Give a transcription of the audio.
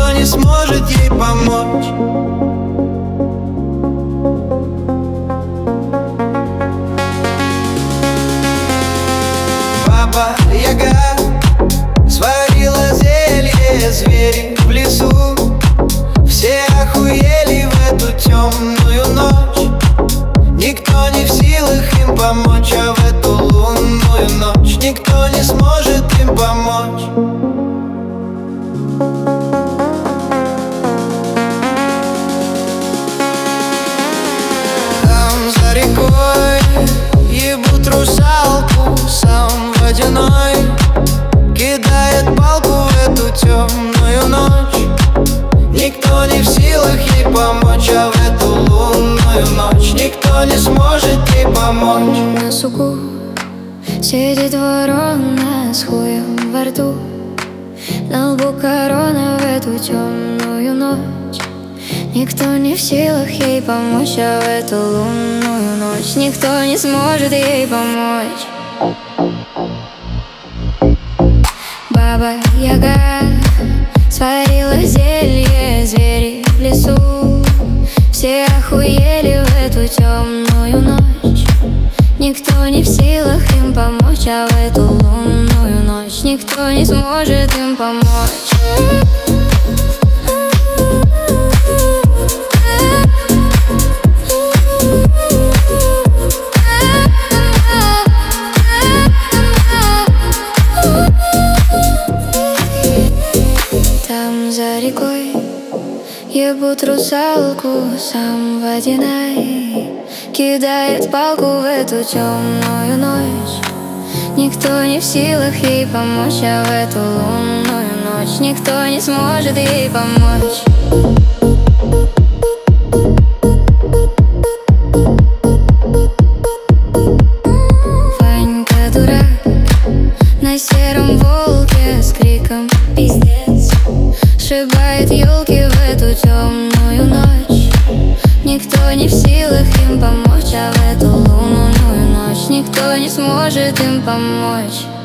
никто не сможет ей помочь. Баба-яга сварила зелье, звери в лесу все охуели в эту темную ночь. Никто не в силах им помочь, а в эту лунную ночь никто не сможет им помочь. Там за рекой ебут русалку, сам водяной кидает палку в эту темную ночь. Никто не в силах ей помочь, а в эту лунную ночь никто не сможет ей помочь. На суку сидит ворона с хуем во рту, на лбу корона в эту темную ночь. Никто не в силах ей помочь, а в эту лунную ночь никто не сможет ей помочь. Баба-яга сварила зелье, звери в лесу все охуели в эту темную ночь. Никто не в силах им помочь, а в эту лунную ночь никто не сможет им помочь. Там за рекой ебут русалку, сам водяной кидает палку в эту темную ночь. Никто не в силах ей помочь, а в эту лунную ночь никто не сможет ей помочь. Ванька дурак на сером волке с криком «Пиздец!» сшибает елки в эту темную ночь. Никто не в силах им помочь, а в эту лунную ночь никто не сможет им помочь.